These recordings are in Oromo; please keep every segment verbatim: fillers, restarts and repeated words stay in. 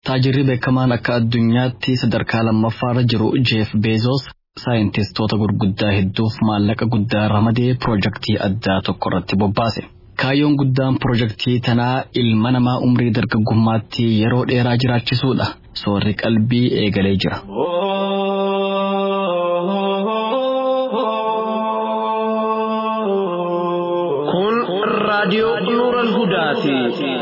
Taajirri beekamaan akka addunyaatti sadarkaa lammaffaarra jiru Jeff Bezos saayintistoota gurguddaa hedduuf maallaqa guddaa ramadee piroojeektii addaa tokko irratti bobbaase. Kaayyoon guddaan piroojeektii tanaa ilma namaa umrii dargaggummaatti yeroo dheeraa jiraachisuudha. Soorri qalbii eegalee jira. Kun raadiyoo Nuural Hudaati.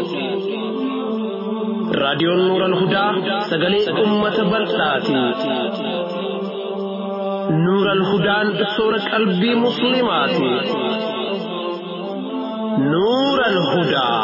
Raadiyoon Nuural Hudaa sagalee uummata bal'aati. Nuural Hudaan soora qalbii musliimaati. Nuural Hudaa.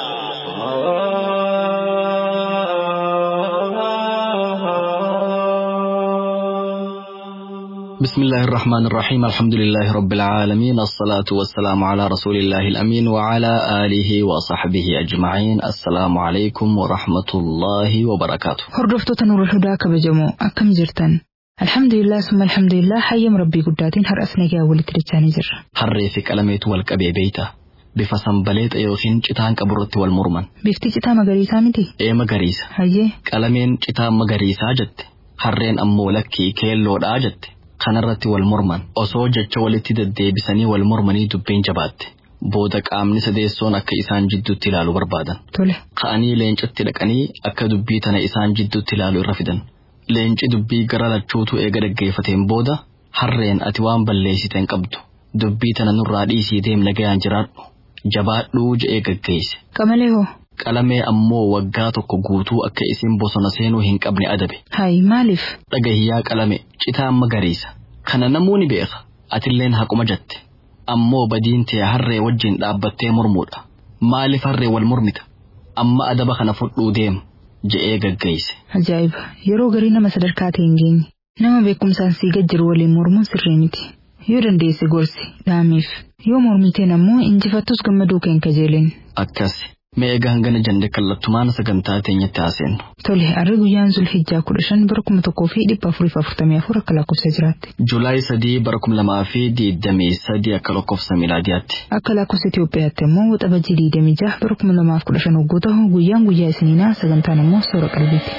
بسم الله الرحمن الرحيم الحمد لله رب العالمين الصلاة والسلام على رسول الله الأمين وعلى آله وصحبه أجمعين. السلام عليكم ورحمة الله وبركاته. هردفتو تنور الهدى كبجمو أكم جرتن الحمد لله ثم الحمد لله حيم ربي قداتين هر أسنقا ولتريتاني جر هر في كلمات والكبي بيتا بفصن بليت أيوخين جتان كبرت والمرمن بفتي جتا مغاريسا متي ايه مغاريسا هاي كلمين جتا مغاريسا جت هرين أمو لكي كيلو راجت kanarratti wal morman osoo jecha walitti deddeebisanii wal mormanii dubbiin jabaatte booda qaamni sadeessoon akka isaan jidduutti ilaalu barbaadan tole ka'anii leencitti dhaqanii akka dubbii tana isaan jidduutti ilaalu irra fidan leenci dubbii gara lachuutu eega dhaggeeffateen booda harreen ati waan balleessiteen qabdu dubbii tana nurraa dhiisii deem nagayaan jiraadhu jabaadhuu je'ee gaggeesse qamalee hoo qalamee ammoo waggaa tokko guutuu akka isin bosona seenuu hin qabne adabe. Hay maaliif? Dhagahiyyaa qalame citaan magariisa. Kana namoonni beeka. Atilleen haquma jette. Ammoo badiin tee harree wajjin dhaabbattee mormuudha. Maaliif harree wal mormita? Amma adaba kana fudhuu deemu je'ee gaggeesse. Ajaa'iba! Yeroo garii nama sadarkaa ta'e hin geenye. Nama beekumsaan sii gajjiru waliin mormuun sirrii miti. Yoo dandeesse gorsi dhaameef. Yoo mormiteen ammoo injifattus gammaduu keen kajeelen. Akkasi. Mee egaa hangana jande kallattumaan sagantaa teenyatti haaseennu. Tole, harri guyyaan Zulhijjaa kudha shan bara kuma tokkoo fi dhibba afurii fi afurtamii afur akka lakkoofsa jiraatti. Julaay sadii bara kuma lamaa fi digdamii sadii akka lakkoofsa miilaadiyaatti. Akka lakkoofsa Itoophiyaatti immoo waxabajjii digdamii jaha bara kuma lamaaf kudha shan hoggoo ta'u guyyaan guyyaa isiniinaa sagantaan immoo soora qalbiiti.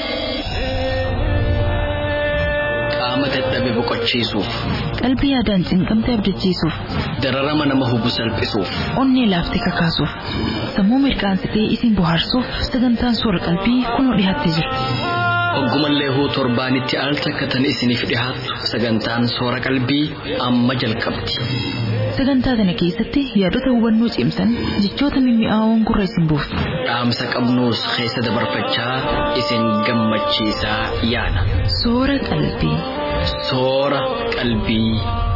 Qaama dadhabe boqochiisuuf. Qalbii yaadaan cinqamtee abdachiisuuf. Dararama nama hubu salphisuuf. Onnee laaftee kakaasuuf. Sammuu mirqaansitee isin bohaarsuuf sagantaan soora qalbii kunoo dhiyaattee jirti. Oggumallee huu torbaanitti al takka tan isiniif dhihaattu sagantaan soora qalbii amma jalqabdi. Sagantaa kana keessatti yaadota hubannoo cimsan jechoota mimmi'aawoon gurra isin buusu. Dhaamsa qabnuus keessa dabarfachaa isin gammachiisaa yaada. Soora qalbii. Soora qalbii.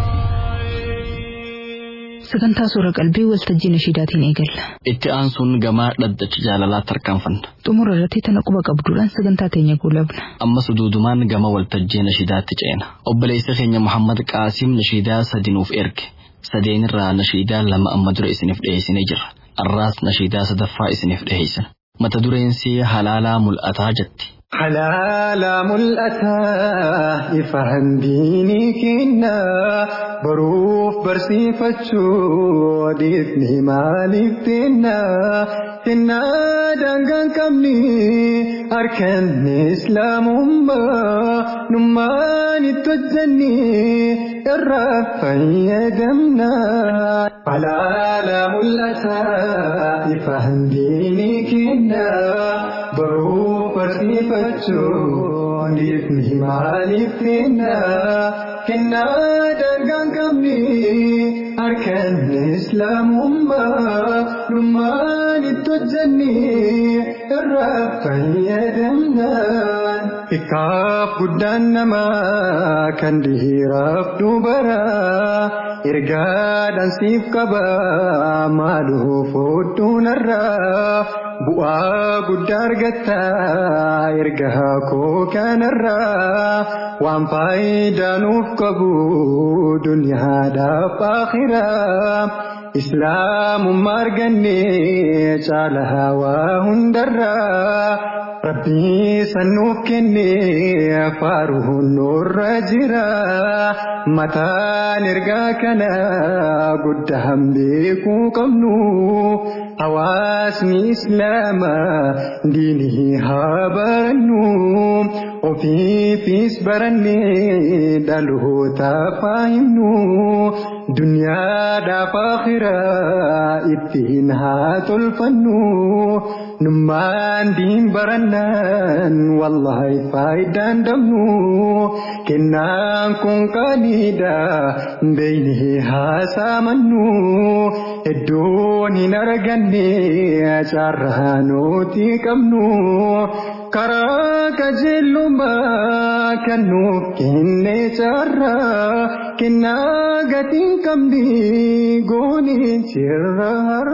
Sagantaa soora qalbii waltajjii nashiidaatiin eegalla. Itti aansuun gamaa dhaddacha jaalalaa tarkaanfanna. Xumura irratti tana quba qabduudhaan sagantaa teenya goolabna. Ammas duudumaan gama waltajjii nashiidaatti ceena. Obboleessa keenya Muhammad Qaasim nashiidaa sadi nuuf erge. Sadeenirraa nashiidaa lama amma dura isiniif dhiyeessinee jirra. Arraas nashiidaa sadaffaa isiniif dhiyeessina. Mata dureensi halaalaa mul'ataa jetti. حلالا ملأتا إفهم ديني كنا بروف برسيفتشو ديتني مالك تنا كنا دنگان كمني أركان إسلام أمة نماني تجني الرفا يدمنا حلالا ملأتا إفهم ديني كنا بروف برسيفتشو ديتني مالك تنا كنا دنگان كمني أركان إسلام أمة نماني تجني الرفا يدمنا إكاف قدان نما كان ديراف دوبرا إرقاد أنسيف كبا مالو فوتون الراف بوا قدار قتا إرقها كو كان الراف وان فايدا نوف كبو دنيا داف آخرا إسلام مرقني شالها وهندرا Rabbi sanuuf kennee faaruun nurra jira mataan ergaa kana guddaan beekuu qabnu hawaasni islaamaa diinii haa barannu ofiifis barannee dhalootaaf haa himnu duniyaadhaaf akhiraa ittiin haa tolfannu nummaan diin barannaan wallahi faayidaan dabnu kennaan kun qaaniidha beeynee haa saamannu iddoon hin arganne carraa nuti qabnu karaa qajeelummaa kan nuuf kenne carraa kennaa gatiin qabdi goonee jirra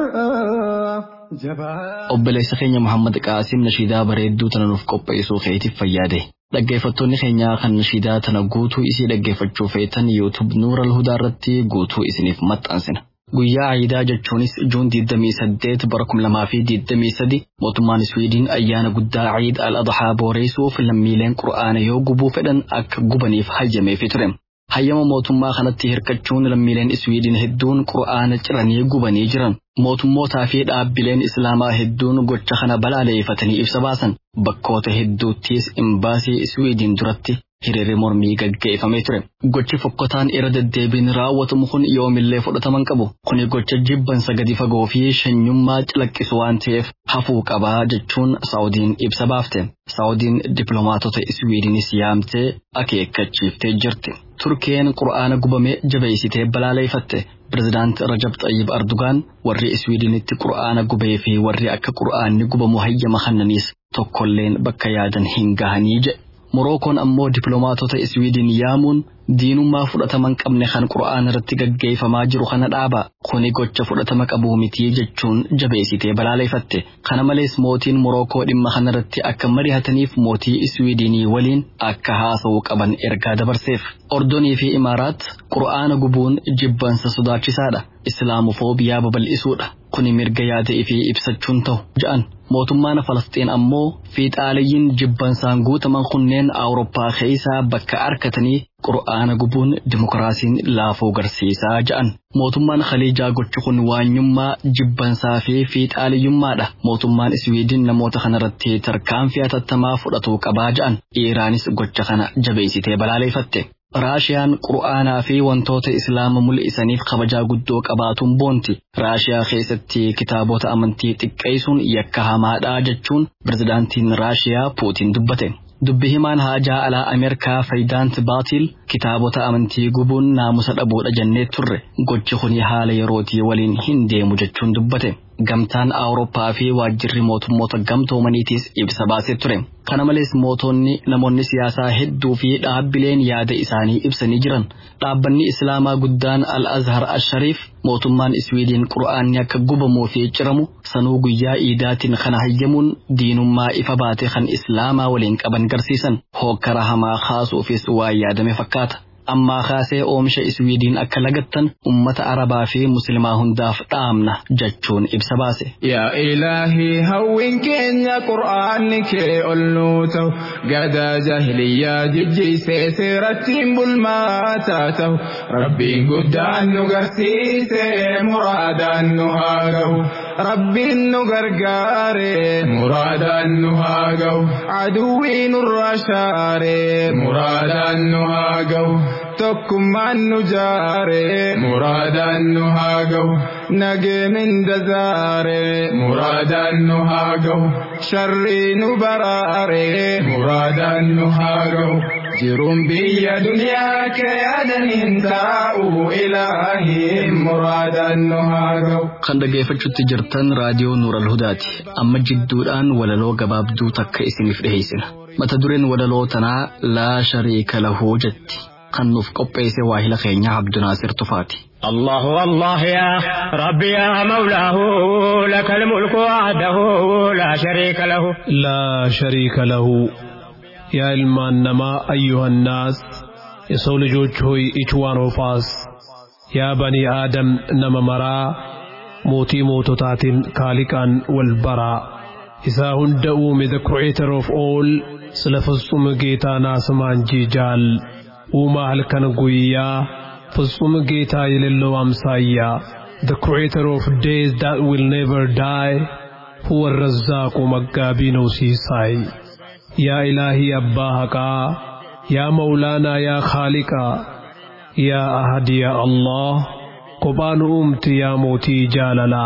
har'aa. Obboleessa keenya Muhammad Qaasim nashiidaa bareedduu tana nuuf qopheessuu keetiif fayyaade. Dhaggeeffattoonni keenya kan nashiidaa tana guutuu isii dhaggeeffachuu feetan YouTube Nuura Al-Hudaa irratti guutuu isiniif maxxansina. Guyyaa Aidaa jechuunis Juun digdamii saddeet bara kuma lamaa fi digdamii sadi mootummaan Swiidin ayyaana guddaa Eid al-Adhaa booreessuuf lammiileen Qur'aana yoo gubuu fedhan akka gubaniif hayyameefii ture. Hayyama mootummaa kanatti hirkachuun lammiileen Swiidin hedduun Qur'aana ciranii gubanii jiran. Mootummootaa fi dhaabbileen Islaamaa hedduun gocha kana balaaleeffatanii ibsa baasan. Bakkoota hedduuttis imbaasii Swiidin duratti hiriirri mormii gaggeeffamee ture. Gochi fokkotaan irra deddeebiin raawwatamu kun yoomillee fudhataman qabu. Kuni gocha jibbansa gadi fagoo fi shanyummaa calaqqisu waan ta'eef hafuu qabaa jechuun Saawudiin ibsa baafte. Saawudiin dippiloomaatota Swiidinis yaamtee akeekkachiiftee jirti. Turkiyeen Qur'aana gubame jabeessitee balaaleeffatte. Pireezidaant Rajab Tayyib Erdogan warri Swiidinitti Qur'aana gubee fi warri akka Qur'aanni gubamu hayyama kennanis tokkolleen bakka yaadan hin gahanii jedhe. Morookoon ammoo dippiloomaatota Swiidin yaamuun diinummaa fudhataman qabne kan Qur'aana irratti gaggeeffamaa jiru kana dhaaba. Kuni gocha fudhatama qabu miti jechuun jabeessitee balaaleeffatte. Kana malees mootiin Morookoo dhimma kanarratti akka mari'ataniif mootii Swiidinii waliin akka haasa'uu qaban ergaa dabarseef. Ordonii fi Imaaraat Qur'aana gubuun jibbansa sodaachisaadha. Islaamofoobiyaa babal'isuudha. Kuni mirga yaada'ii fi ibsachuun ta'u ja'an. Mootummaan Falastiin ammoo fiixaaleeyyiin jibbansaan guutaman kunneen Awurooppaa keessaa bakka arkatanii Qur'aana gubuun dimokiraasiin laafuu garsiisaa ja'an. Mootummaan Khaliijaa gochi kun waanyummaa jibbansaa fi fiixaaleeyyummaadha. Mootummaan Swiidin namoota kanarratti tarkaanfii hatattamaa fudhatuu qabaa ja'an. Iiraanis gocha kana jabeessitee balaaleeffatte. Raashiyaan Qur'aanaa fi wantoota Islaama mul'isaniif kabajaa guddoo qabaatuun boonti. Raashiyaa keessatti kitaabota amantii xiqqeessuun yakka hamaadha jechuun pireezidaantiin Raashiyaa Puutiin dubbate. Dubbi himaan haajaa alaa Ameerikaa Faayidaant Baatil kitaabota amantii gubuun naamusa dhabuudha jennee turre. Gochi kuni haala yerootii waliin hin deemu jechuun dubbate. Gamtaan Awurooppaa fi waajjirri mootummoota gamtoomaniitis ibsa baasee ture. Kana malees mootonni namoonni siyaasaa hedduu fi dhaabbileen yaada isaanii ibsanii jiran. Dhaabbanni Islaamaa guddaan Al-Azhar Al-Shariif mootummaan Swiidin Qur'aanni akka gubamuu fi ciramu sanuu guyyaa iidaatiin kana hayyamuun diinummaa ifa baate kan Islaamaa waliin qaban garsiisan. Hokkara hamaa kaasuufis waa yaadame fakkaata. Ammaa kaasee oomisha Swiidin akka lagattan ummata Arabaa fi Muslimaa hundaaf dhaamna jechuun ibsa baase. Yaa Ilaahi hawwin keenya Qur'aanni kee ol nuu ta'u gadaa jahiliyyaa jijjiisee seerattiin bulmaataa ta'u Rabbiin guddaan nu garsiisee muraadaan nu haa ga'u. Rabbiin nu gargaaree muraadaan nu haa ga'u. Aduwwii nurraa shaaree muraadaan nu haa ga'u. Tokkummaan nu jaaree muraadaan nu haa ga'u. Nageenin dazaaree muraadaan nu haa ga'u. Sharrii nu baraaree muraadaan nu haa ga'u. Jiruun biyya duniyaa kee yaadaniin taa'u Ilaahi muraadaan nu haa ga'u. Kan dhaggeeffachuutti jirtan raadiyoo Nuur Al-Hudaati. Amma jidduudhaan walaloo gabaabduu takka isiniif dhiheessina. Mata dureen walaloo tanaa laa shariika lahu jetti. Kan nuuf qopheesse waahila keenya Abdunaasir Tufaati. الله الله يا ربي يا مولاه لك الملك وحده لا شريك له لا شريك له يا المانما أيها الناس يسول جوجهي إجوان وفاس يا بني آدم نما مرا موتي موتتات كالكا والبراء isa hunda uume the creator of all sila fusuma geeta naasumaan jijaal uumaa halkan guyyaa fusuma geeta yelello amsaayyaa the creator of days that will never die huwa arrazzaqu maggaabino siisay ya ilahi abba haqa ya maulana ya khaliqa ya ahad ya allah qubaan umti ya moti jalala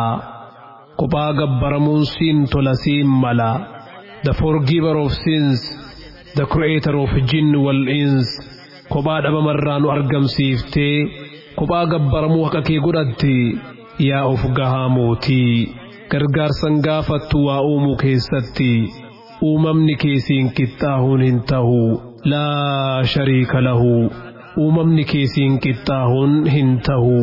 qubaa gabbaramuun siin tolasiin mala the forgiver of sins the creator of jinn wal ins qubaa dhabamarraanu argamsiiftee qubaa gabbaramuu haqa kee godhatte yaa of gahaa mootii gargaarsan gaafattu waa uumuu keessatti uumamni keesiin qixxaahuun hin tahu laa shariika lahu uumamni keesiin qixxaahuun hin tahu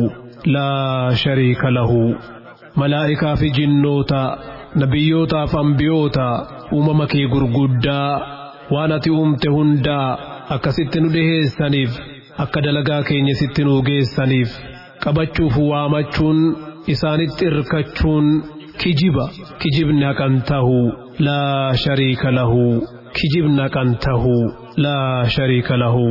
laa shariika lahu malaa'ikaa fi jinnoota nabiyyootaa fi ambiyoota uumama kee gurguddaa waan ati uumte hundaa akkasitti nu dhiheessaniif akka dalagaa keenya sitti nu geessaniif qabachuuf waamachuun isaanitti irkachuun kijiba kijibni haqan tahu laa shariika lahu kijibni haqan tahu laa shariika lahu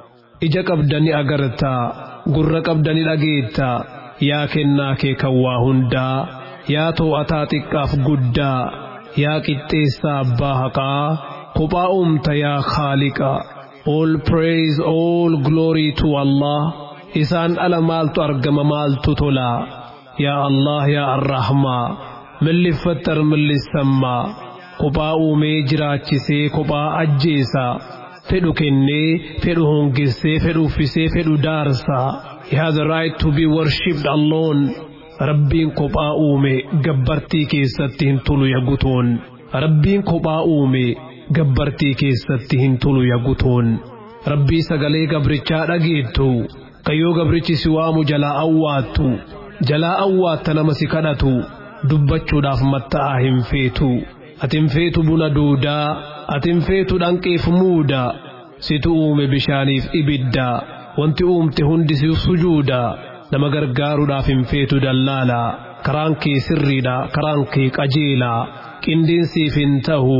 ija qabdani agartaa gurra qabdani dhageettaa yaa kennaa kee kan waa hundaa yaa too'ataa xiqqaaf guddaa yaa qixxeessaa abbaa haqaa kophaa uumta yaa khaaliqa all praise all glory to Allah isaan ala maaltu argama maaltu tola yaa Allah yaa arrahmaa millifattar millissammaa kophaa uumee jiraachisee kophaa ajjeesaa fedhu kennee fedhu hongessee fedhu uffisee fedhu daarsaa he has a right to be worshipped alone rabbiin kophaa uume gabbartii keessatti hin tulu yagutoon rabbiin kophaa uume gabbartii keessatti hin tulu yagutoon rabbii sagalee gabrichaa dhageettu kayyoo gabrichi si waamu jalaa awwaattu jalaa awwaatta nama si kadhatu dubbachuudhaaf matta'aa hin feetu ati hin feetu buna duudaa ati hin feetu dhanqeef muuda situ uume bishaaniif ibidda wanti uumte hundi si sujuuda nama gargaaruudhaaf hin feetu dallaala karaan kee sirriidha karaan kee qajeela qindiinsiif hin tahu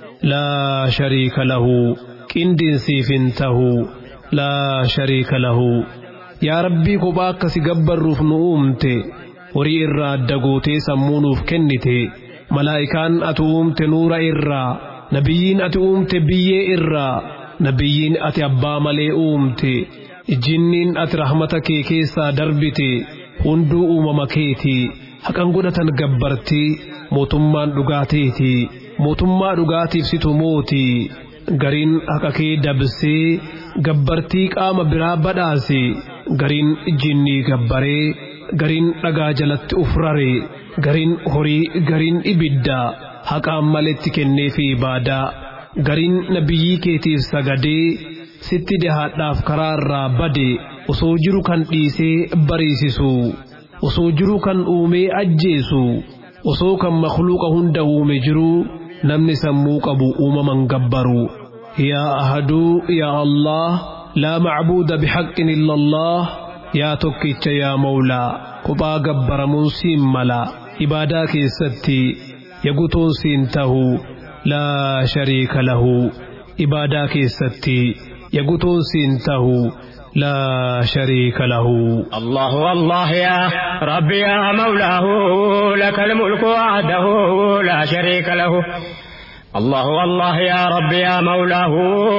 laa shariika lahu qindiinsiif hin tahu laa shariika lahu yaa rabbii kophaa akkasi gabbarruuf nu uumte horii irraa adda gootee sammuu nuuf kennite malaa'ikaan ati uumte nuura irraa nabiyyiin ati uumte biyyee irraa nabiyyiin ati abbaa malee uumte jinniin ati rahmata kee keessaa darbite hunduu uumama keeti haqan godhatan gabbartii mootummaan dhugaateeti mootummaa dhugaatiif situ mooti gariin haqa kee dabsee gabbartii qaama biraa badhaase gariin jinnii gabbaree gariin dhagaa jalatti ufrare gariin horii gariin ibidda haqaan maletti kennee fi ibaadaa gariin nabiyyii keetiif sagadee sitti dhihaadhaaf karaarraa bade osoo jiru kan dhiisee bariisisu osoo jiru kan uumee ajjeesu osoo kan makhluuqa hunda uume jiru namni sammuu qabu uumaman gabbaru yaa ahaduu yaa Allah laa macbuuda bihaqqin illa Allah yaa tokkicha yaa mawlaa kophaa gabbaramuun siin mala ibaadaa keessatti yagutoon siin tahu laa shariika lahu ibaadaa keessatti yagutoon siin tahu لا شريك له الله الله يا ربي يا مولاه لك الملك وحده لا شريك له الله الله يا ربي يا مولاه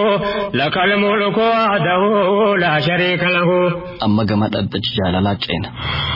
لك الملك وحده لا شريك له أما قمت الدجال لا جينا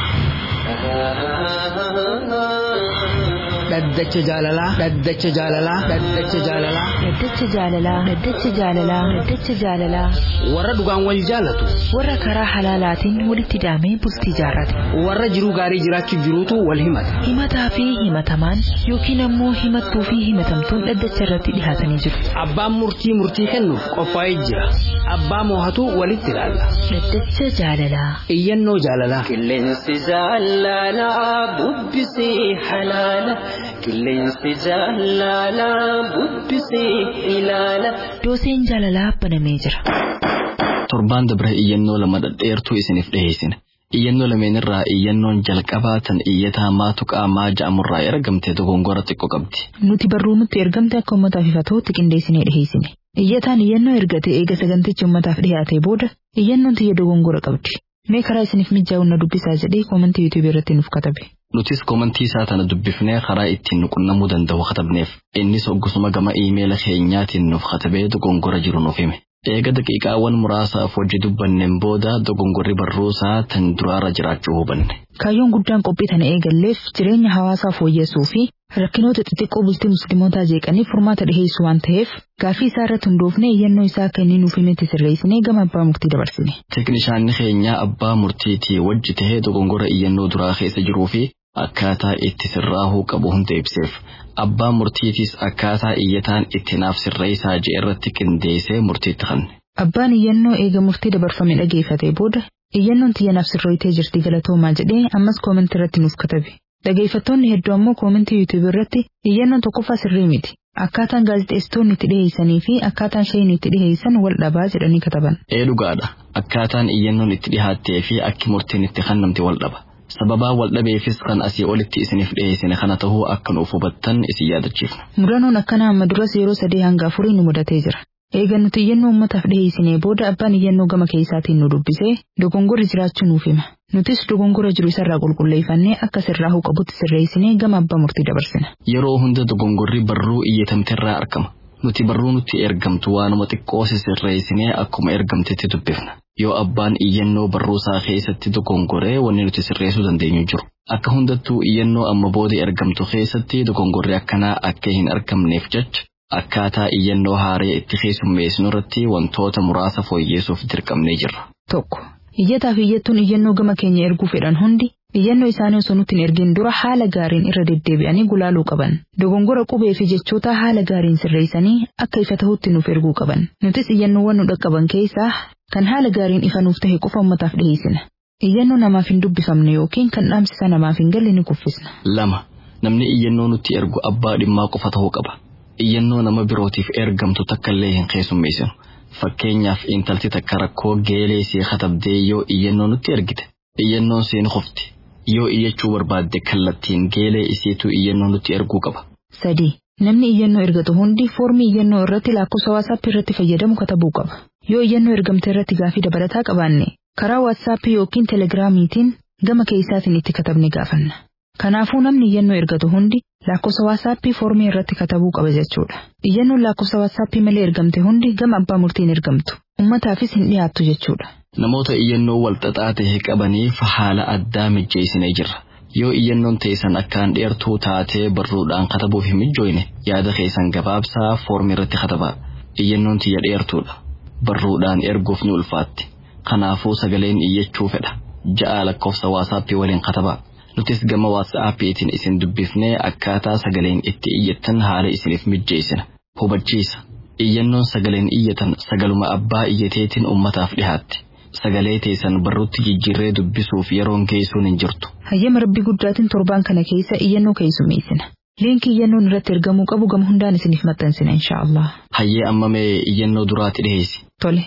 daddacha jaalalaa daddacha jaalalaa daddacha jaalalaa daddacha jaalalaa daddacha jaalalaa daddacha jaalalaa warra dhugaan wal jaalatu warra karaa halaalaatiin walitti daamee bultii jaarrate warra jiruu gaarii jiraachuuf jiruutu wal himata himataa fi himatamaan yookiin ammoo himattuu fi himatamtuun daddacha irratti dhihaatanii jiru abbaan murtii murtii kennuuf qophaa'ee jira abbaa moohatu walitti ilaalla daddacha jaalalaa iyyannoo jaalalaa qilleensi jaalalaa bubbisee halaala qilleensi jaalalaa bubbisee ilaala dooseen jaalalaa banamee jira torbaan dabre iyyannoo lama dhadheertuu isiniif dhiheessine Iyyannoo lameen irraa iyyannoon jalqabaa tan iyyataa maatu qaamaa ja'amurraa ergamte dogongora xiqqoo qabdi. Nuti barruu nutti ergamte akka uummataaf ifatootti qindeessinee dhiheessine. Iyyataan iyyannoo ergate eega sagantichi uummataaf dhiyaatee booda iyyannoon tiyya dogongora qabdi. Mee karaa isiniif mijaa'u na dubbisaa jedhee koomentii yuutuubii irratti nuuf katabe. Nutis koomentii isaa tana dubbifnee karaa ittiin nu qunnamuu danda'u katabneef innis oggusuma gama iimeela keenyaatiin nuuf katabee dogongora jiru nuuf hime. Eega daqiiqaawwan muraasaaf hojii dubbanneen booda dogongorri barruusaa tan duraarra jiraachuu hubanne. Kaayyoon guddaan qophii tana eegalleef jireenya hawaasaa fooyyessuu fi rakkinoota xixiqqoo bultii musliimotaa jeeqaniif furmaata dhiheessuu waan ta'eef gaaffii isaa irratti hundoofnee iyyannoo isaa akka inni nuuf himetti sirreessinee gama abbaa murtii dabarsine. Teeknishaanni keenyaa abbaa murtiitii wajji tahee dogongora iyyannoo duraa keessa jiruu fi akkaataa itti sirraahuu qabu hunda ibseef. Abbaa murtiitis akkaataa iyyataan itti naaf sirreessaa jedhe irratti qindeessee murtiitti kanne. Abbaan iyyannoo eega murtii dabarfame dhageeffatee booda iyyannoon tiyya naaf sirrooytee jirti galatoomaa jedhee ammas koomentii irratti nuuf katabe. Dhageeffattoonni hedduu ammoo koomentii yuutuubii irratti iyyannoon tokkoffaa sirrii miti. Akkaataan gaazexeessitoonni itti dhiheessanii fi akkaataan shayiin itti dhiheessan wal dhabaa jedhanii kataban. Ee dhugaadha. Akkaataan iyyannoon itti dhihaattee fi akki murtiin itti kennamte wal dhaba. Sababaa wal dhabeefis kan asii olitti isiniif dhiheessine kana tahuu akka nuuf hubattan isin yaadachiifna. Mudannoon akkanaa amma duras yeroo sadii hanga afurii nu mudatee jira. Eega nuti iyyannoo uummataaf dhiheessinee booda abbaan iyyannoo gama keessaatiin nu dubbisee dogongorri jiraachuu nuuf hima. Nutis dogongora jiru isarraa qulqulleeffannee akka sirraahuu qabutti sirreessinee gama abbaa murtii dabarsina. Yeroo hunda dogongorri barruu iyyatamterraa argama. Nuti barruu nutti ergamtu waanuma xiqqoo sirreessinee akkuma ergamtetti dubbifna. Yoo abbaan iyyannoo barruusaa keessatti dogongoree wanni nuti sirreessuu dandeenyu jiru. Akka hundattuu iyyannoo amma booda ergamtu keessatti dogongorri akkanaa akka hin argamneef jecha akkaataa iyyannoo haaree itti keessummeessinu irratti wantoota muraasa fooyyeessuuf dirqamnee jirra. Tokko. Iyyataa fi iyyattuun iyyannoo gama keenya erguu fedhan hundi iyyannoo isaanii osoo nutti hin ergin dura haala gaariin irra deddeebi'anii gulaaluu qaban. Dogongora qubee fi jechoota haala gaariin sirreessanii akka ifa ta'utti nuuf erguu qaban. Nutis iyyannoowwan nu dhaqqaban keessaa kan haala gaariin ifa nuuf tahe qofa uummataaf dhiheessina. Iyyannoo namaaf hin dubbifamne yookiin kan dhaamsisa namaaf hin galle ni kuffisna. Lama. Namni iyyannoo nutti ergu abbaa dhimmaa qofa ta'uu qaba. Iyyannoo nama birootiif ergamtu takkallee hin keessummeessinu. Fakkeenyaaf intalti takka rakkoo geelee isii katabdee yoo iyyannoo nutti ergite iyyannoon siin qofti. Yoo iyyachuu barbaadde kallattiin geelee isiitu iyyannoo nutti erguu qaba. Sadi. Namni iyyannoo ergatu hundi foormii iyyannoo irratti lakkoofsa waatsaappii irratti fayyadamu katabuu qaba. Yoo iyyannoo ergamte irratti gaafii dabalataa qabaanne karaa waatsaappii yookiin telegiraamiitiin gama keessaatiin itti katabne gaafanna. Kanaafuu namni iyyannoo ergatu hundi lakkoofsa waatsaappii foormii irratti katabuu qaba jechuudha. Iyyannoon lakkoofsa waatsaappii malee ergamte hundi gama abbaa murtiin ergamtu. Uummataafis hin dhiyaattu jechuudha. Namoota iyyannoo wal xaxaa ta'e qabaniif haala addaa mijjeessinee jirra. Yoo iyyannoon teessan akkaan dheertuu taatee barruudhaan katabuuf hin mijjooyne yaada keessan gabaabsaa foormii irratti katabaa. Iyyannoon tiyya dheertuudha. Barruudhaan erguuf ni ulfaatti. Kanaafuu sagaleen iyyachuu fedha. Ja'a lakkoofsa waatsaappii waliin katabaa. Nutis gama waatsaappiitiin isin dubbifnee akkaataa sagaleen itti iyyattan haala isiniif mijjeessina. Hubachiisa. Iyyannoon sagaleen iyyatan sagaluma abbaa iyyateetiin ummataaf dhihaatti. Sagalee teessan barruutti jijjiirree dubbisuuf yeroon geessuun hin jirtu. Hayyama Rabbii guddaatiin torbaan kana keessa iyyannoo keessummeessina. Liinkii iyyannoon irratti ergamuu qabu gama hundaan isiniif maxxansina inshaallah. Hayyee amma mee iyyannoo duraatti dhiheessi. Tole.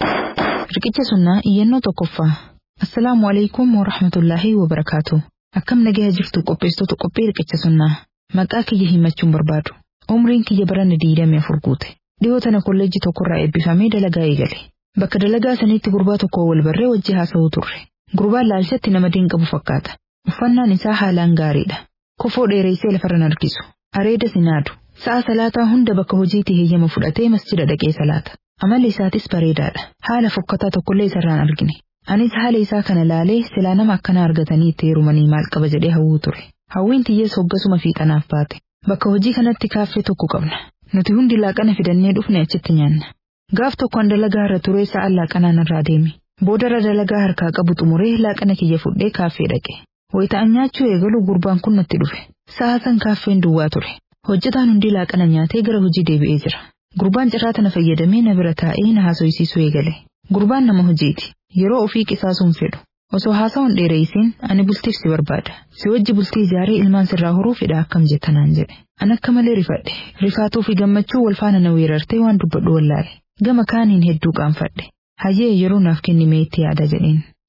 Riqicha sunnaa iyyannoo tokkoffaa. Assalaamu alaikum wa rahmatullaahi wa barakaatu. Akkam nagaya jirtu qopheessitoota qophii riqicha sunnaa. Maqaa kiyya himachuun barbaadu. Umriin kiyya baranne diidamii afur guute. Dhiyoo tana kolleejjii tokkorraa eebbifamee dalagaa eegale. Bakka dalagaa saniitti gurbaa tokko wal barree wajji haasa'uu turre. Gurbaan laalchatti nama diin qabu fakkaata. Uffannaan isaa haalaan gaariidha. Kofoo dheereessee lafarran harkisu. Areeda sinaadu. Sa'a salaataa hunda bakka hojiitii heeyyama fudhatee masjida dhaqee salaata. Amalli isaatis bareedaadha. Haala fokkataa tokkollee isarraan argine. Anis haala isaa kana laalee silaa nama akkana argatanii itti heerumanii maal qaba jedhee hawwuu ture. Hawwiin tiyyees hoggasuma fiixanaaf baate. Bakka hojii kanatti kaaffee tokko qabna. Nuti hundi laaqana fidannee dhufne achitti nyaanna. Gaaf tokkoon dalagaa irra turee sa'aan laaqanaan irraa deeme. Boodarra dalagaa harkaa qabu xumuree laaqana kiyya fudhee kaaffee dhaqe. Wayita'an nyaachuu eegalu gurbaan kun natti dhufe. Sa'a san kaaffeen duwwaa ture. Hojjetaan hundi laaqana nyaatee gara hojii deebi'ee jira. Gurbaan cirraa tana fayyadamee na bira taa'ee na haasofsiisuu eegale. Gurbaan nama hojiiti. Yeroo ofii qisaasuun fedhu. Osoo haasawwan dheereessiin ani bultiif si barbaada. Si wajji bultii ijaaree ilmaan sirraa horuu fedha akkam jettanaan jedhe. An akka malee rifadhe. Rifaatuu fi gammachuu wal faana na weerartee waan dubbadhu wallaale. Gama kaaniin hedduu qaanfadhe. Hayyee yeroo naaf kennimee itti yaada jedheen.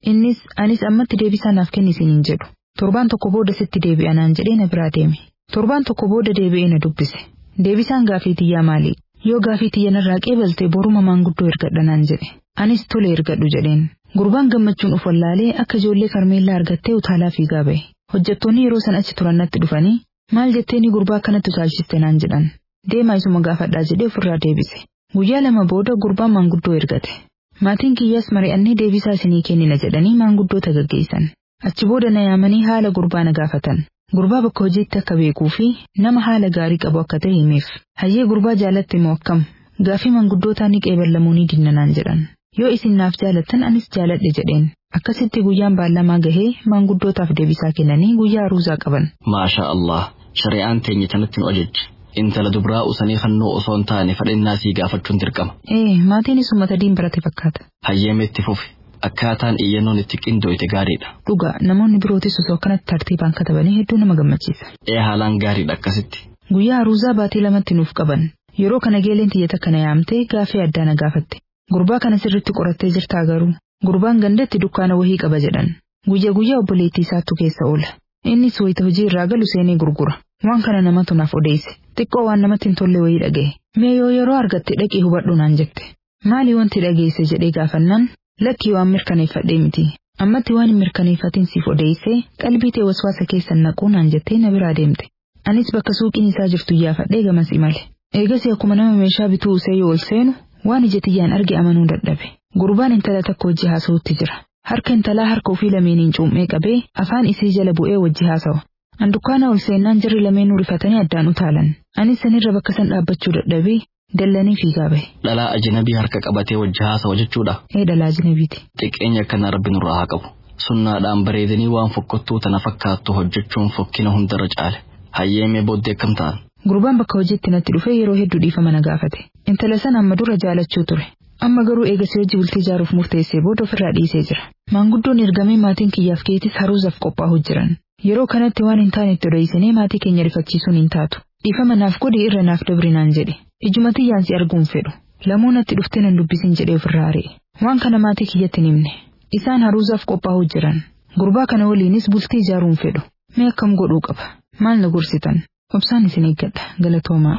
Innis anis ammatti deebisaa naaf kennisiin hin jedhu. Torbaan tokko booda sitti deebi'a naan jedhee na biraa deeme. Torbaan tokko booda deebi'ee na dubbise. Deebisaan gaafii tiyyaa maali? Yoo gaafii tiyya narraa qeebaltee boruma maanguddoo ergadha naan jedhe. Anis tole ergadhu jedheen. Gurbaan gammachuun of wallaalee akka ijoollee karmeellaa argattee utaalaa fiigaa ba'e. Hojjettoonni yeroo san achi turan natti dhufanii maal jetteeni gurbaa kanatti utaalchiste naan jedhan. Deemaa isuma gaafadhaa jedhee ofirraa deebise. Guyyaa lama booda gurbaan maanguddoo ergate. Maatiin kiyyaas mari'annee deebisaa isinii kennina jedhanii maanguddoota gaggeessan. Achi booda na yaamanii haala gurbaa na gaafatan. Gurbaa bakka hojiitti akka beekuu fi nama haala gaarii qabu akka ta'e himeef. Hayyee gurbaa jaalatte moo akkam? Gaafii maanguddootaa ni qeeballamuu ni dinna naan jedhan. Yoo isin naaf jaalattan anis jaaladhe jedheen. Akkasitti guyyaan baallamaa gahee maanguddootaaf deebisaa kennanii guyyaa aruuzaa qaban. Maasha Allah, shari'aan teenya tanatti nu ajajje. Intala dubraa usanii kannoo osoo hin taane fedhinnaa sii gaafachuun dirqama. Ee, maatiin ummata diin barate fakkaata. Hayyeema itti fufi. Akkaataan iyyannoon itti qindoo'ite gaariidha. Dhugaa namoonni birootis osoo kanatti tartiibaan katabanii hedduu nama gammachiisa. Ee haalaan gaariidha akkasitti. Guyyaa aruuzaa baatii lamatti nuuf qaban. Yeroo kana geeleen tiyyata kana yaamtee gaafii addaa na gaafatte. Gurbaa kana sirritti qorattee jirtaa garuu. Gurbaan gandatti dukkaana wahii qaba jedhan. Guyyaa guyyaa obboleettii isaattu keessa oola. Innis wayita hojii irraa galu seenee gurgura. Waan kana namatu naaf odeesse. Xiqqoo waan namatti hin tolle wayii dhagaye. Mee yoo yeroo argatte dhaqii hubadhu naan jette. Maali wanti dhageesse jedhee gaafannaan lakkii waan mirkaneeffadhee miti. Ammatti waan hin mirkaneeffatin siif odeesse qalbii tee waswaasa keessan naquu naan jettee na biraa deemte. Anis bakka suuqiin isaa jirtu iyyaafadhee gamas imale. Eegas akkuma nama meeshaa bituu usee yoo ol seenu waan ija tiyyaan arge amanuu dadhabe. Gurbaan intala takka wajji haasa'utti jira. Harka intalaa harka ofii lameeniin cuumee qabee afaan isii jala bu'ee wajji haasawa. Dukkaana ol seennaan jarri lameenuu rifatanii addaan utaalan. Anis sanirra bakka san dhaabbachuu dadhabee dallanii fiigaa bahe. Dhalaa ajnabii harka qabatee wajji haasawa jechuudha. Ee dhalaa ajnabiiti. Xiqqeenya akkana rabbi nurraa haa qabu. Sunnaadhaan bareedanii waan fokkottuu tana fakkaattu hojjechuun fokkina hundarra caale. Hayyeemee booddee akkam ta'an. Gurbaan bakka hojiitti natti dhufee yeroo hedduu dhiifama na gaafate. Intala san amma dura jaalachuu ture. Amma garuu eegasii hojii bultii ijaaruuf murteessee booda ofirraa dhiisee jira. Maanguddoon ergamee maatiin kiyyaaf keetis haruuzaaf qophaa'uu jiran. Yeroo kanatti waan hin taane itti odeessinee maatii keenya rifachiisuun hin taatu. Dhiifama naaf godhi irra naaf dabri naan jedhe. Ijumatti yaansi arguun fedhu. Lamuu natti dhuftee nan dubbisin jedhee ofirraa ari'e. Waan kana maatii kiyyatti hin himne. Isaan haruuzaaf qophaa'uu jiran. Gurbaa kana waliinis bultii ijaaruun fedhu. Mee akkam godhuu qaba? Maal na gorsitan? Obsaan isin eeggadha. Galatoomaa.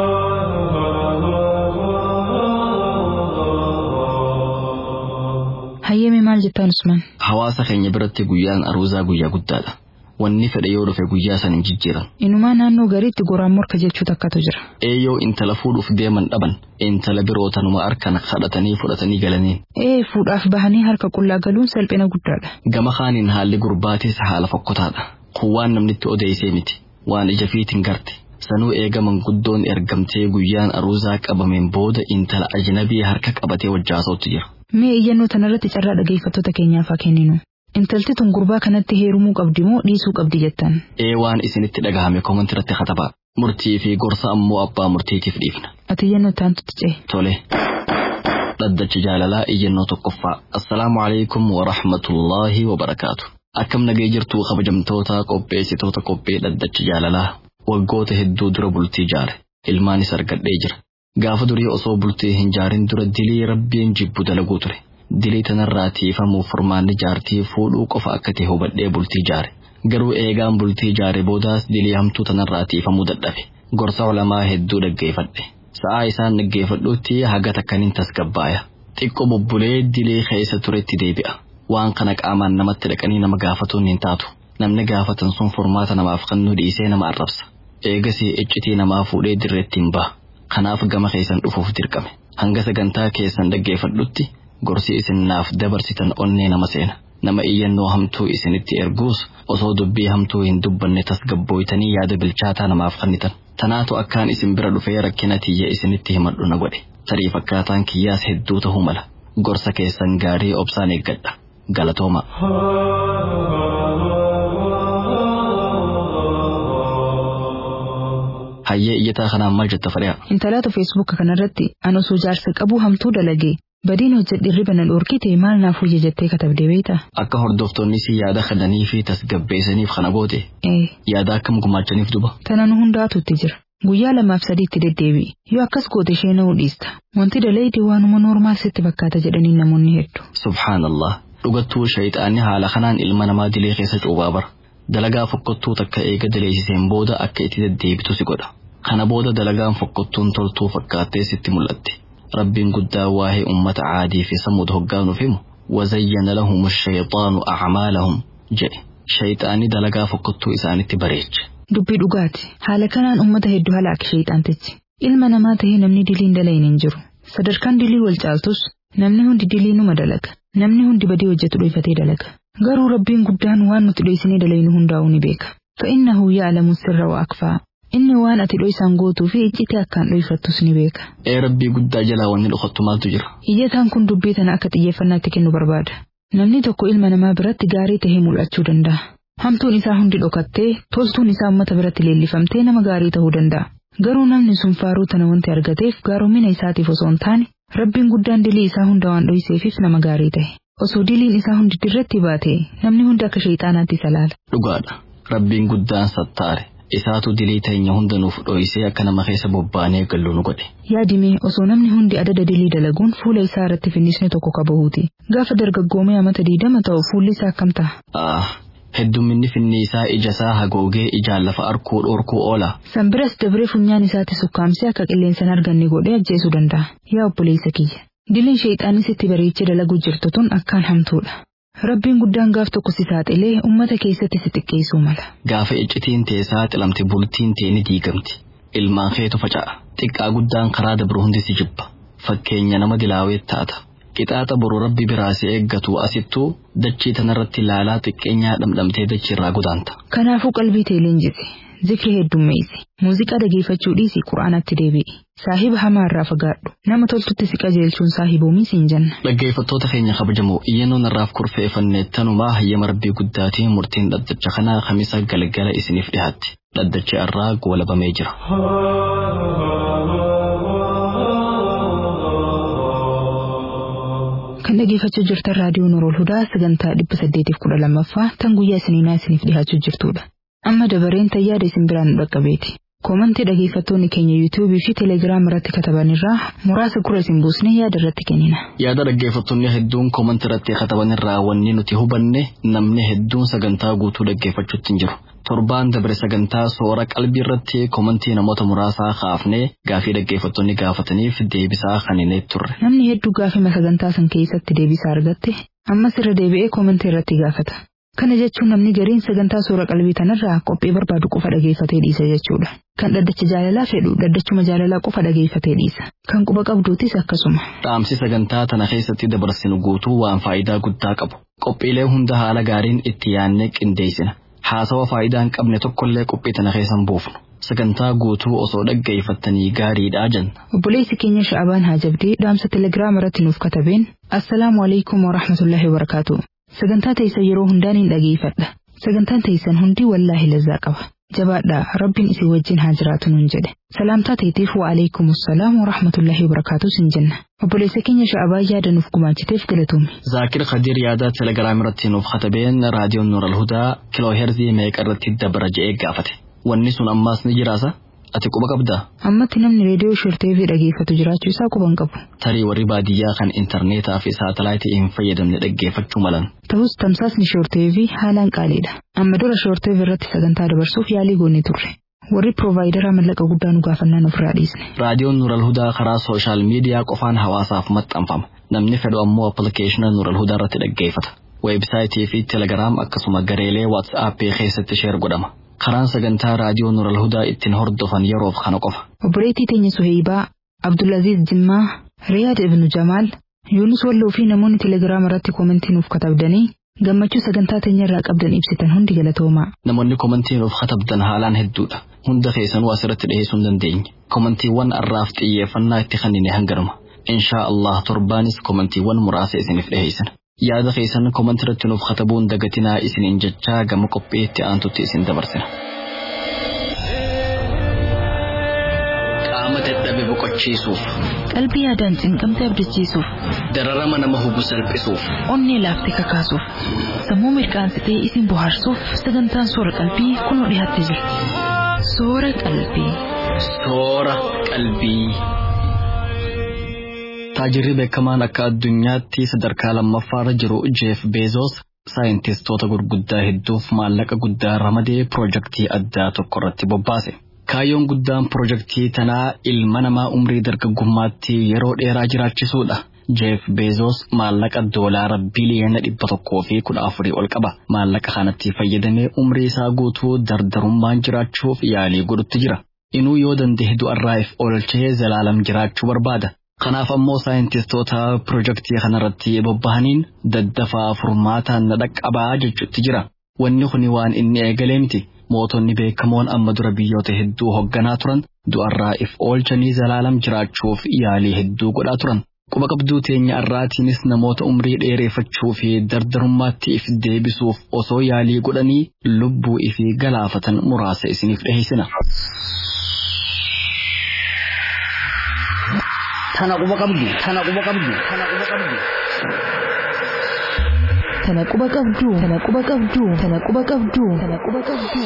Hayyeeme maal jettaan Usman? Hawaasa keenya biratti guyyaan aruuzaa guyyaa guddaadha. Wanni fedhe yoo dhufe guyyaa san hin jijjiiran. Inumaa naannoo gariitti goraan morka jechuu takkatu jira. Eeyyoo intala fuudhuuf deeman dhaban intala biroo tanuma harkaan kadhatanii fudhatanii galaniin. Ee fuudhaaf bahanii harka qullaa galuun salphina guddaadha. Gama kaaniin haalli gurbaatis haala fokkotaadha. Kun waan namni itti odeessee miti. Waan ija fiitiin garte. Sanuu eegaman guddoon ergamtee guyyaan aruuzaa qabameen booda intala ajnabii harka qabatee wajjaasootti jira. Mee iyyannoo tanarratti carraa dhageeffattoota keenyaaf haa kenninu. Intalti tun gurbaa kanatti heerumuu qabdi moo dhiisuu qabdi jettan? Ee waan isinitti dhagahame koomantirratti katabaa. Murtii fi gorsa ammoo abbaa murtiitiif dhiifna. Ati iyyannoo taantutti ce'e. Tole. Dhaddachi jaalalaa iyyannoo tokkoffaa. Assalaamu alaikum wa rahmatullaahi wa barakaatu. Akkam nagee jirtuu kabajamtoota qopheessitoota qophee dhaddachi jaalalaa. Waggoota hedduu dura bultii jaare. Ilmaanis argadhee jira. Gaafa durii osoo bultii hin jaarin dura dilii rabbiin jibbu dalaguu ture. Dilii tanarraa tiifamuuf furmaanni jaartii fuudhuu qofa akka ta'e hubadhee bultii jaare. Garuu eegaan bultii jaare boodaas dilii hamtuu tanarraa tiifamuu dadhabe. Gorsa ulamaa hedduu dhaggeeffadhe. Sa'aa isaan dhaggeeffadhuutti haga takkaniin tasgabbaaya. Xiqqoo bubbulee dilii keessa turetti deebi'a. Waan kana qaamaan namatti dhaqanii nama gaafatuun hin taatu. Namni gaafatan sun furmaata namaaf kennuu dhiisee nama arrabsa. Eegasii iccitii namaa fuudhee dirreetti hin baha. Kanaaf gama keessan dhufuuf dirqame. Hanga sagantaa keessan dhaggeeffadhutti gorsi isin naaf dabarsitan onnee nama seena. Nama iyyannoo hamtuu isinitti erguus osoo dubbii hamtuu hin dubbanne tasgabbooytanii yaada bilchaataa namaaf kennitan. Tanaatu akkaan isin bira dhufee rakkina tiyya isinitti himadhu na godhe. Tarii fakkaataan kiyyaas hedduu ta'uu mala. Gorsa keessan gaarii obsaan eeggadha. Galatooma. Hayyee iyyataa kanaan maal jetta fadhaa? Intalaatu feesbuuka kanarratti an osoo jaarsa qabuu hamtuu dalagee badiin hojjedhe irriba na dhorkite maal naaf hojje jettee katabdee beektaa? Akka hordoftoonni si yaada kennanii fi tasgabbeessaniif kana goote. Ee. Yaada akkam gumaachaniif duba? Tana nu hundaatutti jira. Guyyaa lamaaf sadiitti deddeebi'i. Yoo akkas goote ishee na'uu dhiista. Wanti dalaydee waanuma noormaal sitti fakkaata jedhanii namoonni hedduu. Subhaanallah. dhugattuu shayxaanni haala kanaan ilma namaa dilee keessa cuubaa bara. Dalagaa fokkottuu takka eega dileessiseen booda akka itti deddeebitu si godha. Kana booda dalagaan fokkottuun toltuu fakkaattee sitti mul'atti. Rabbiin guddaa waa'ee ummata caadii fi samuud hoggaanuuf himu wazayyana lahum ash-shayxaanu a'maalahum jedhe. Shayxaanni dalagaa fokkottuu isaanitti bareeche. Dubbii dhugaati. Haala kanaan ummata hedduu halaaki shayxaantichi. Ilma namaa ta'ee namni diliin dalayin hin jiru. Sadarkaan dilii wal caaltus namni hundi dilii numa dalaga. Namni hundi badii hojjetu dhoyfatee dalaga. Garuu Rabbiin guddaan waan nuti dhoysinee dalayinu hundaa'uu ni beeka. Fa'innahu ya'lamu sirra wa akfaa. Inni waan ati dhoysaan gootuu fi iccitii akkaan dhoyfattus ni beeka. Ee Rabbii guddaa jalaa wanni dhokattu maaltu jira? Iyyataan kun dubbii tana akka xiyyeeffannaatti kennu barbaada. Namni tokko ilma namaa biratti gaarii tahee mul'achuu danda'a. Hamtuun isaa hundi dhokattee, toltuun isaa uummata biratti leellifamtee nama gaarii ta'uu danda'a. Garuu namni sun faaruu tana wanti argateef gaaromina isaatiif osoo hin taane, Rabbiin guddaan dilii isaa hunda waan dhoyseefif nama gaarii ta'e. Osoo diliin isaa hundi dirratti baate, namni hundi akka shayxaanaatti isa laala. Dhugaadha. Rabbiin guddaan sattaare. Isaatu dilii teenya hunda nuuf dhoysee akka nama keessa bobbaanee gallu nu godhe. Yaadime osoo namni hundi adada dilii dalaguun fuula isaa irratti finnisne tokko qabahuuti. Gaafa dargaggoomee amata diidama ta'u fuulli isaa akkam ta'a? Ah, heddumminni finni isaa ija isaa hagoogee ijaan lafa arkuu dhoorkuu oola. Sanbiras dabree funyaan isaatti sukkaamsee akka qilleensan arganne godhee ajjeesuu danda'a. Yaa obboleessa kiyya. Diliin shayxaanis itti bareechee dalaguu jirtu tun akkaan hamtuudha. Rabbiin guddaan gaaf tokko si saaxilee ummata keessatti si xiqqeessuu mala. Gaafa iccitiin tee saaxilamte bultiin tee ni diigamti. Ilmaan keetu faca'a. Xiqqaa guddaan karaa dabru hundi si jibba. Fakkeenya nama dilaawee taata. Qixaaxa boru Rabbi biraa si eeggatu asittuu dachii tanarratti ilaalaa xiqqeenyaa dhamdhamtee dachiirraa godaanta. Kanaafuu qalbii tee leenjisi. Zikri heddummeessi. Muuziqaa dhageeffachuu dhiisi Qur'aanatti deebi'i. Saahiba hamaa irraa fagaadhu. Nama toltutti si qajeelchuun saahiboomii siin jenna. Dhaggeeffattoota keenya kabajamoo iyyannoon irraaf kurfeeffanne tanumaa hayyama Rabbii guddaatiin murtiin dhaddacha kanaa Khamisa galgala isiniif dhiyaatti. Dhaddachi irraa goolabamee jira. Kan dhaggeeffachuu jirtan raadiyoo Nuurul Hudaa sagantaa dhibba saddeetiif kudha lammaffaa tan guyyaa isiniinaa isiniif dhiyaachuu jirtudha. Amma dabareen tayyaada isin biraan dhaqqabeeti. Koomantii dhaggeeffattoonni keenya yuutuubii fi teelegiraam irratti katabanirraa muraasa gurra isin buusne yaada irratti kennina. Yaada dhaggeeffattoonni hedduun koomantii irratti katabanirraa wanni nuti hubanne namni hedduun sagantaa guutuu dhaggeeffachuutti hin jiru. Torbaan dabre sagantaa soora qalbii irratti koomantii namoota muraasaa kaafnee gaafii dhaggeeffattoonni gaafataniif deebisaa kennee turre. Namni hedduu gaafima sagantaa san keessatti deebisaa argatte ammas irra deebi'ee koomantii irratti gaafata. Kana jechuun namni gariin sagantaa soora qalbii tanarraa qophii barbaadu qofa dhageeffatee dhiisa jechuudha. Kan dhaddacha jaalalaa fedhu dhaddachuma jaalalaa qofa dhageeffatee dhiisa. Kan quba qabduutis akkasuma. Dhaamsi sagantaa tana keessatti dabarsinu guutuu waan faayidaa guddaa qabu. Qophiilee hunda haala gaariin itti yaannee qindeessina. Haasawa faayidaa hin qabne tokkollee qophii tana keessan buufnu. Sagantaa guutuu osoo dhaggeeffattanii gaariidhaa jenna. Obboleessi keenya Sha'abaan Haajabdee dhaamsa teelegiraam irratti nuuf katabeen assalaamu alaikum wa rahmatullahi wa barakaatu. Sagantaa teessan yeroo hundaan hin dhageeffadha. Sagantaan teessan hundi wallaahi lazzaa qaba. Jabaadhaa Rabbiin isin wajjin haa jiraatu nuun jedhe. Salaamtaa teetiif wa alaikum assalaam wa rahmatullahi wa barakaatu sin jenna. Obboleessa keenya Sha'abaa yaada nuuf gumaachiteef galatoomne. Zaakir Khadiir yaada teelegiraam irratti nuuf katabeen raadiyoon Nuurul Hudaa kiloo heerzii meeqa irratti dabara je'ee gaafate. Wanni sun ammaas ni jiraasa? Ati quba qabdaa? Ammatti namni reediyoo shorteefi dhageeffatu jiraachuu isaa quban qabu. Tarii warri baadiyyaa kan intarneetaa fi saatalaayitii hin fayyadamne dhaggeeffachuu malan. Ta'us tamsaasni shorteefi haalaan qaaliidha. Amma dura shorteefi irratti sagantaa dabarsuuf yaalii goonee turre. Warri proovaayidaraa mallaqa guddaa nu gaafannaan ofirraa dhiisne. Raadiyoon Nuurul Hudaa karaa sooshaal miidiyaa qofaan hawaasaaf maxxanfama. Namni fedhu ammoo appilikeeshina Nuurul Hudaa irratti dhaggeeffata. Weebsaayitii fi teelegiraam akkasuma gareelee waatsaappii keessatti sheer godhama. Karaan sagantaa raadiyoo Nuurul Hudaa ittiin hordofan yeroof kana qofa. Obboleettii teenya Suheybaa, Abdulaziz Jimmaa, Riyaad Ibn Jamaal, Yunus Walloo fi namoonni teelegiraam irratti koomentii nuuf katabdanii gammachuu sagantaa teenya irraa qabdan ibsitan hundi galatoomaa. Namoonni koomentii nuuf katabdan haalaan hedduudha. Hunda keessanuu asirratti dhiyeessuu hin dandeenye. Koomentiiwwan arraaf xiyyeeffannaa itti kennine hangaruma. Inshaa Allah torbaanis koomentiiwwan muraasa isiniif dhiyeessina. Yaada keessan koomentii irratti nuuf katabuun dagatinaa isiniin jechaa gama qophiitti aantutti isin dabarsina. Qaama dadhabe boqochiisuuf, qalbii yaadaan cinqamtee abdachiisuuf, dararama nama hubu salphisuuf, onnee laaftee kakaasuuf, sammuu mirqaansitee isin bohaarsuuf sagantaan soora qalbii kunoo dhiyaattee jirti. Soora qalbii. Soora qalbii. taajirri beekamaan akka addunyaatti sadarkaa lammaffaarra jiru Jeff Bezos saayintistoota gurguddaa hedduuf maallaqa guddaa ramadee piroojaktii addaa tokko irratti bobbaase. Kaayyoon guddaan piroojaktii tanaa ilma namaa umrii dargaggummaatti yeroo dheeraa jiraachisuudha. Jeff Bezos maallaqa doolaara biliyoona dhibba tokkoo fi kudha afurii ol qaba. Maallaqa kanatti fayyadamee umrii isaa guutuu dardarummaan jiraachuuf yaalii godhutti jira. Inuu yoo danda'e du'arraa if oolchee zalaalam jiraachuu barbaada. Kanaaf ammoo saayintistoota piroojaktii kanarratti bobbahaniin daddafaa furmaataan na dhaqqabaa jechuutti jira. Wanni kuni waan inni eegalee miti. Mootonni beekamoon amma dura biyyoota hedduu hoogganaa turan du'arraa if oolchanii zalaalam jiraachuuf yaalii hedduu godhaa turan. Quba qabduu teenya irraatiinis namoota umrii dheereeffachuu fi dardarummaatti if deebisuuf osoo yaalii godhanii lubbuu ifi galaafatan muraasa isiniif dhiheessina. Tana quba qabdu, tana quba qabdu, tana quba qabdu. Tana quba qabdu, tana quba qabdu, tana quba qabdu, tana quba qabdu.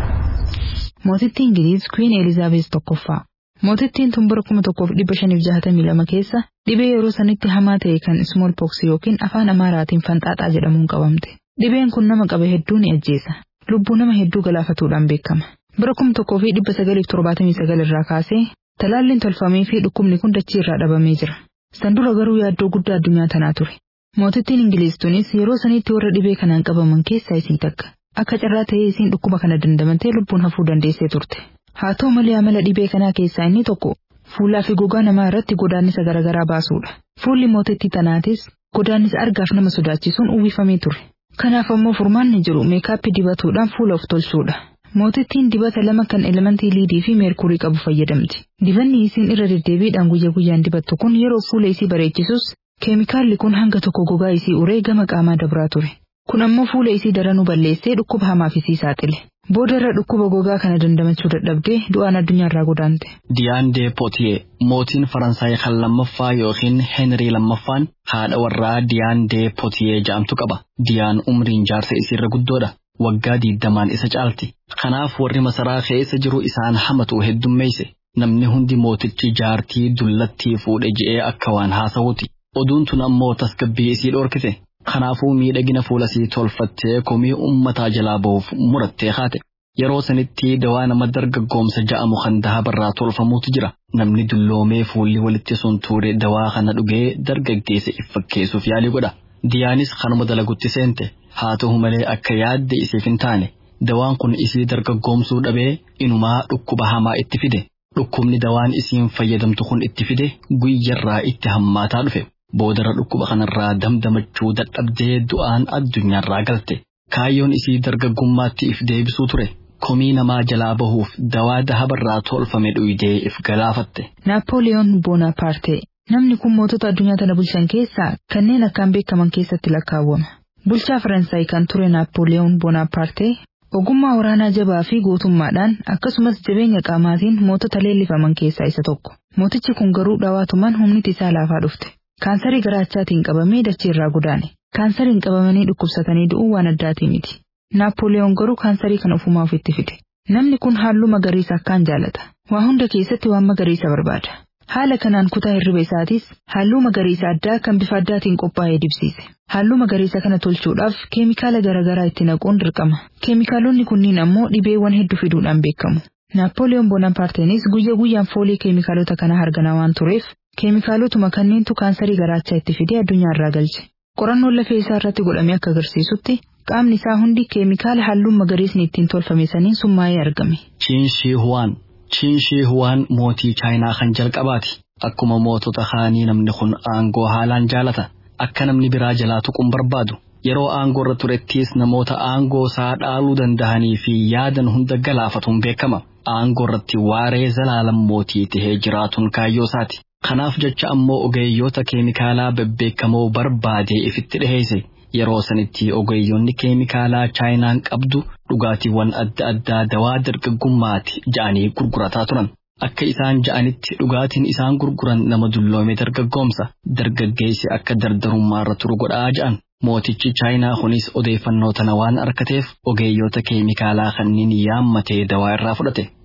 Mootittiin Ingiliiz Queen Elizabeth tokkoffaa. Mootittiin tun bara kuma tokkoof dhibba shaniif jahatamii lama keessa dhibee yeroo sanitti hamaa ta'e kan smallpox yookiin afaan Amaaraatiin fanxaaxaa jedhamuun qabamte. Dhibeen kun nama qabe hedduu ni ajjeesa. Lubbuu nama hedduu galaafatuudhaan beekama. Bara kuma tokkoo fi dhibba sagaliif torbaatamii sagal irraa kaasee talaalliin tolfamee fi dhukkubni kun dachii irraa dhabamee jira. San dura garuu yaaddoo guddaa addunyaa tanaa ture. Mootittiin Ingiliiz tunis yeroo sanitti warra dhibee kanaan qabaman keessaa isii takka. Akka carraa ta'ee isiin dhukkuba kana dandamantee lubbuun hafuu dandeessee turte. Haa ta'u malee amala dhibee kanaa keessaa inni tokko fuulaa fi gogaa namaa irratti godaannisa garaagaraa baasuudha. Fuulli mootittii tanaatis godaannisa argaaf nama sodaachisuun uwwifamee ture. Kanaaf ammoo furmaanni jiru meekaappii dibatuudhaan fuula of tolchuudha. Mootittiin dibata lama kan elementii liidii fi meerkurii qabu fayyadamti. Dibanni isiin irra deddeebiidhaan guyyaa guyyaan dibattu kun yeroo fuula isii bareechisus keemikaalli kun hanga tokko gogaa isii uree gama qaamaa dabraa ture. Kun ammoo fuula isii daranuu balleessee dhukkuba hamaaf isii saaxile. Booda irra dhukkuba gogaa kana dandamachuu dadhabdee du'aan addunyaarraa godaante. Diyaan de Potiye mootiin Faransaay kan lammaffaa yookiin Henrii lammaffaan haadha warraa Diyaan de Potiye jedhamtu qaba. Diyaan umriin jaarsa isiirra guddoodha. Waggaa digdamaan isa caalti. Kanaaf warri masaraa keessa jiru isaan hamatu heddummeesse. Namni hundi mootichi jaartii dullattii fuudhe je'ee akka waan haasawuti. Oduun tun ammoo tasgabbii isii dhorkite. Kanaafuu miidhagina fuulasii tolfattee komii ummataa jalaa ba'uuf murattee haate. Yeroo sanitti dawaa nama dargaggoomsa ja'amu kan dahabarraa tolfamuutu jira. Namni dulloomee fuulli walitti sun tuure dawaa kana dhugee dargaggeessa if fakkeessuuf yaalii godha. Diyaanis kanuma dalagutti seente. Haa ta'u malee akka yaadde isiif hin taane. Dawaan kun isii dargaggoomsuu dhabee inumaa dhukkuba hamaa itti fide. Dhukkubni dawaan isiin fayyadamtu kun itti fide guyyarraa itti hammaataa dhufe. Boodarra dhukkuba kanarraa damdamachuu dadhabdee du'aan addunyaarraa galte. Kaayyoon isii dargaggummaatti if deebisuu ture. Komii namaa jalaa bahuuf dawaa dahabarraa tolfame dhuyidee if galaafatte. Naapooliyoon Boonapaarte namni kun mootota addunyaa tana bulchan keessaa kanneen akkaan beekaman keessatti lakkaawwama. Bulchaa Faransaay kan ture Naapooliyoon Boonapaarte ogummaa waraanaa jabaa fi gootummaadhaan akkasumas jabeenya qaamaatiin mootota leellifaman keessaa isa tokko. Mootichi kun garuu dhawaatumaan humniti isaa laafaa dhufte. Kaansarii garaachaatiin qabamee dachee irraa godaane. Kaansariin qabamanii dhukkubsatanii du'uu waan addaatii miti. Naapooliyoon garuu kaansarii kana ofumaa ofitti fide. Namni kun halluu magariisa akkaan jaalata. Waa hunda keessatti waan magariisa barbaada. Haala kanaan kutaa hirriba isaatis halluu magariisa addaa kan bifa addaatiin qophaa'ee dibsiise. Halluu magariisa kana tolchuudhaaf keemikaala garaagaraa itti naquun dirqama. Keemikaalonni kunniin ammoo dhibeewwan hedduu fiduudhaan beekamu. Naapooliyoon Boonapaarteenis guyya guyyaan foolii keemikaalota kana harganaa waan tureef keemikaalotuma kanneentu kaansarii garaachaa itti fidee addunyaarraa galche. Qorannoon lafee isaa irratti godhamee akka agarsiisutti qaamni isaa hundi keemikaala halluun magariisni ittiin tolfame saniin summaa'ee argame. Qin Shi Huang Qin Shi Huang mootii Chaayinaa kan jalqabaati. Akkuma mootota kaanii namni kun aangoo haalaan jaalata. Akka namni biraa jalaa tuquun barbaadu. Yeroo aangoo irra turettis namoota aangoo isaa dhaaluu danda'anii fi yaadan hunda galaafatuun beekama. Aangoo irratti waaree zalaalam mootii tahee jiraatuun kaayyoo isaati. Kanaaf jecha ammoo ogeeyyoota keemikaalaa bebbeekamoo barbaadee ifitti dhiheesse. Yeroo sanitti ogeeyyoonni keemikaalaa Chaayinaan qabdu dhugaatiiwwan adda addaa dawaa dargaggummaati ja'anii gurgurataa turan. Akka isaan ja'anitti dhugaatiin isaan gurguran nama dulloome dargaggoomsa. Dargaggeessi akka dardarummaa irra turu godhaa ja'an. Mootichi Chaayinaa kunis odeeffannoo tana waan argateef ogeeyyoota keemikaalaa kanneen yaammatee dawaa irraa fudhate.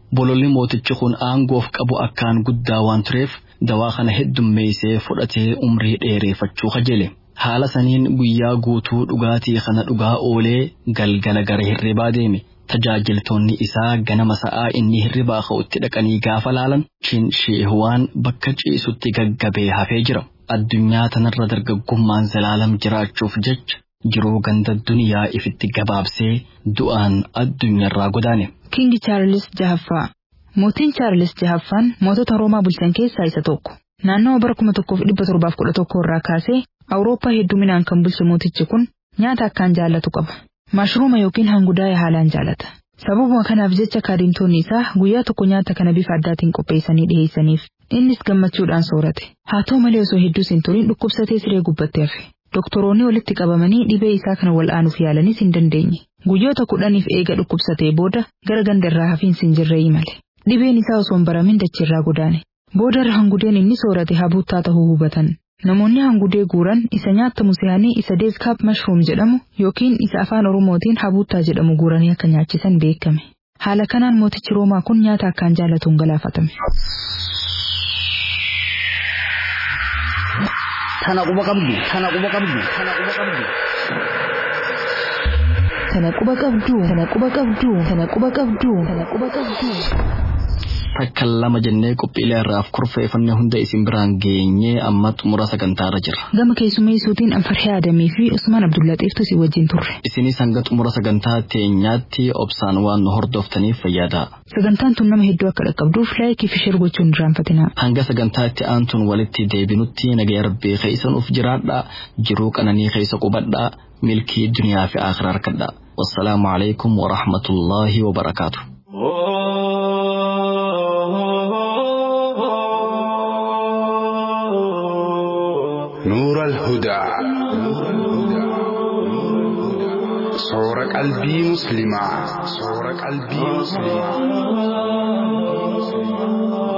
bololli mootichi kun aangoof qabu akkaan guddaa waan tureef dawaa kana heddummeessee fudhatee umrii dheereeffachuu kajeele. Haala saniin guyyaa guutuu dhugaatii kana dhugaa oolee galgala gara hirribaa deeme. Tajaajiltoonni isaa ganama sa'aa inni hirribaa ka'utti dhaqanii gaafa laalan shin sheehwaan bakka ciisutti gaggabee hafee jira. Addunyaa tanarra dargaggummaan zalaalam jiraachuuf jecha jiruu ganda duniyaa ifitti gabaabsee du'aan addunyaarraa godaane. King Charles Jahaffaa. Mootiin Charles Jahaffaan mootota Roomaa bulchan keessaa isa tokko. Naannoo bara kuma tokkoof dhibba torbaaf kudha tokko irraa kaasee Awurooppaa hedduminaan kan bulche mootichi kun nyaata akkaan jaallatu qaba. Mashruuma yookiin hangudaa haalaan jaalata. Sababuma kanaaf jecha kaadhimtoonni isaa guyyaa tokko nyaata kana bifa addaatiin qopheessanii dhiyeessaniif. Innis gammachuudhaan soorate. Haa ta'u malee osoo hedduus hin turin dhukkubsatee siree gubbattee hafe. Doktoroonni walitti qabamanii dhibee isaa kana wal'aanuuf yaalanis hin dandeenye. Guyyoota kudhaniif eega dhukkubsatee booda gara gandarraa hafiinsi hin jirre imale. Dhibeen isaa osoo hin baramin dachiirraa godaane. Boodarra hangudeen inni soorate habuuttaa ta'uu hubatan. Namoonni hangudee guuran isa nyaatamu se'anii isa deeskaap mashruum jedhamu yookiin isa afaan Oromootiin habuuttaa jedhamu guuranii akka nyaachisan beekame. Haala kanaan mootichi Roomaa kun nyaata akkaan jaallatuun galaafatame. Tana quba qabdu, tana quba qabdu, tana quba qabdu. Tana quba qabdu, tana quba qabdu, tana quba qabdu, tana quba qabdu. Takka lama jennee qophiilee irraaf kurfeeffannee hunda isin biraan geenyee amma xumura sagantaarra jirra. Gama keessummeessuutiin Anfarhee Adamii fi Usmaan Abdullaxiiftu si wajjin turre. Isinis hanga xumura sagantaa teenyaatti obsaan waan nu hordoftaniif fayyadaa. Sagantaan tun nama hedduu akka dhaqqabduuf laayikii fi sheer gochuun irraanfatinaa. Hanga sagantaatti aantuun walitti deebinutti nagaya rabbii keessa nuuf jiraadhaa, jiruu qananii keessa qubadhaa, milkii duniyaa fi akhiraa harkadhaa. Wassalaamu alaikum wa rahmatullaahi wa barakaatuh. نور الهدى صور قلبي مسلمة صور قلبي مسلمة